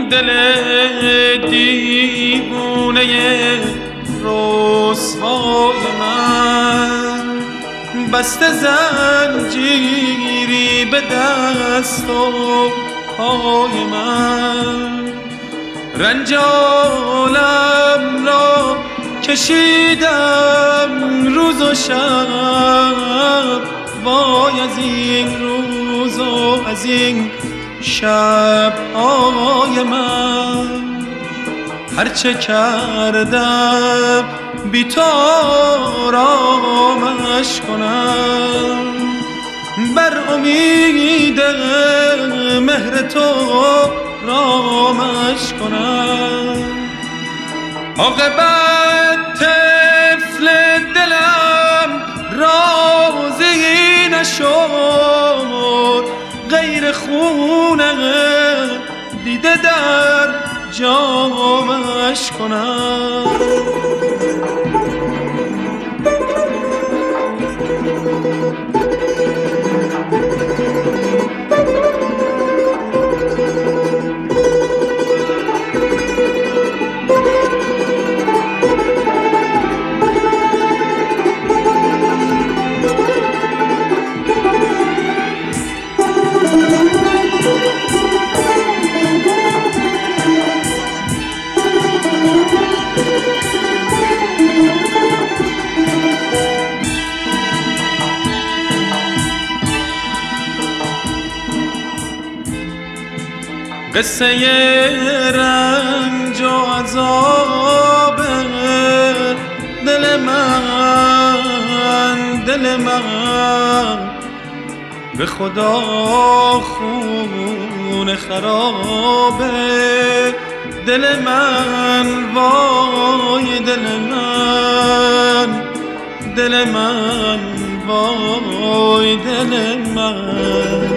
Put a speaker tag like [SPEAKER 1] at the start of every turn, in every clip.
[SPEAKER 1] دل دیوونه رسوای من، بسته زنجیری به دست و پای من، رنج عالم را کشیدم روز و شب، وای از این روز و از این شب‌های من. هرچه کردم بی تو آرامش کنم، بر امید مهر تو رامش کنم. عاقبت طفل دلم راضی نشد، غیر خونه دیده در جامش کنم. قصه رنج و عذاب دل من به خدا خون خرابه دل من، وای دل من وای دل من.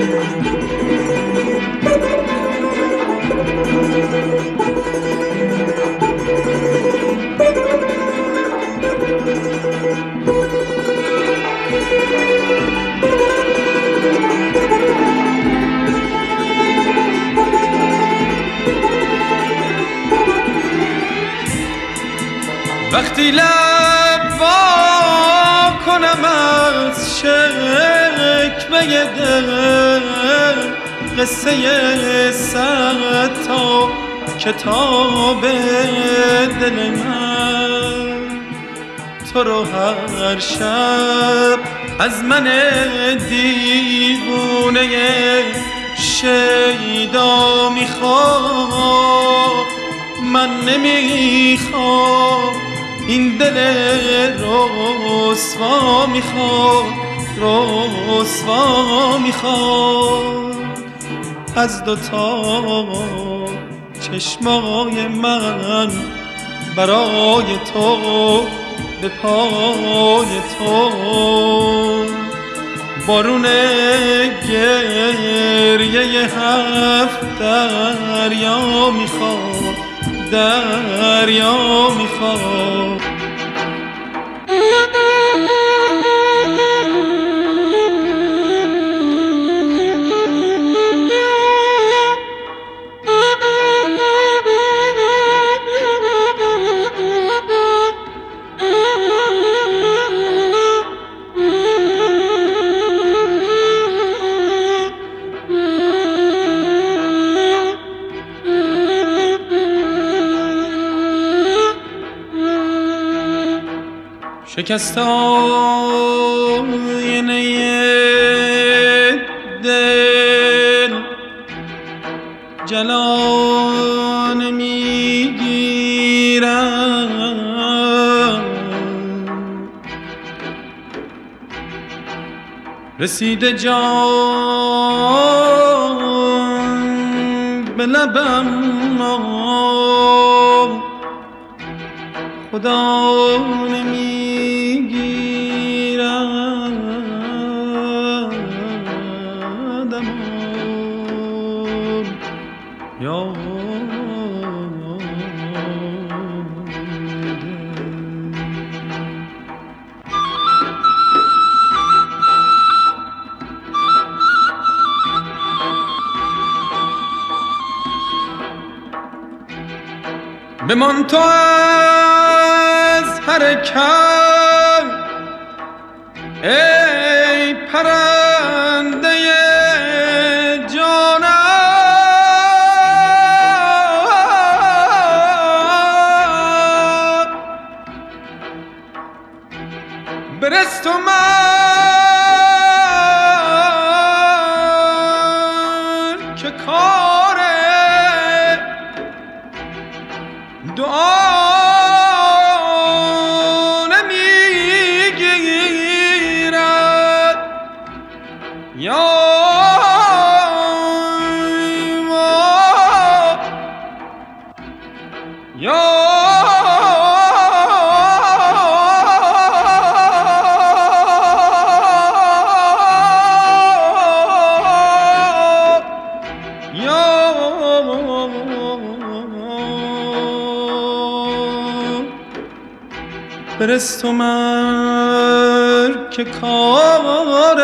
[SPEAKER 1] وقتی لب وا کنم از شکوه دل، قصه صد تا کتاب دل من، تو رو هر شب از من دیوونه شیدا میخوام. من نمیخوام این دل رسوا میخوام از دوتا چشمای من برای تو به پای تو. بارون گریه هفت دریا میخواد، دریا میخواد. شکست آینه دل جلان میگیرم، رسیده جان به لبم، خدا بمان تو از حرکت ای پرنده جانم، برس تو من که کار دعا نمیگیرد یا برس تو من که کار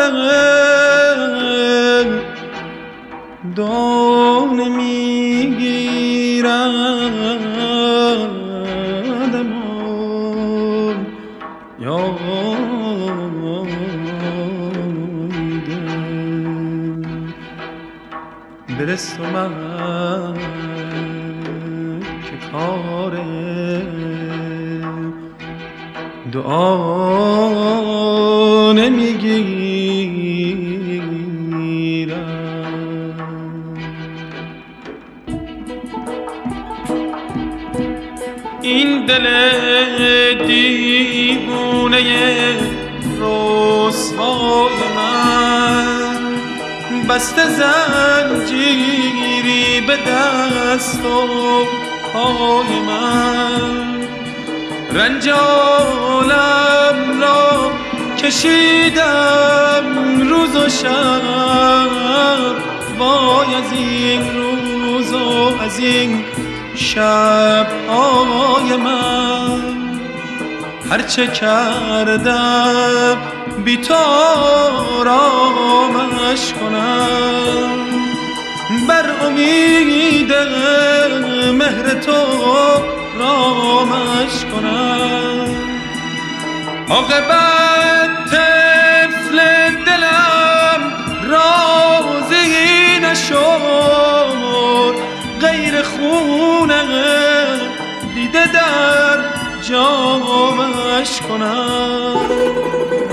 [SPEAKER 1] دعا نمیگیرد امان یا برس تو من که کار دعا نمیگیرم. این دل دیوونه رسوای من بسته زنجیری به دست و پای من، رنج عالم را کشیدم روز و شب، وای از این روز و از این شب های من، هرچه کردم بی تو آرامش کنم، بر امید مهر تو رامش کنم. عاقبت طفل دلم راضی نشد، غیر خونه دیده در جامش کنم.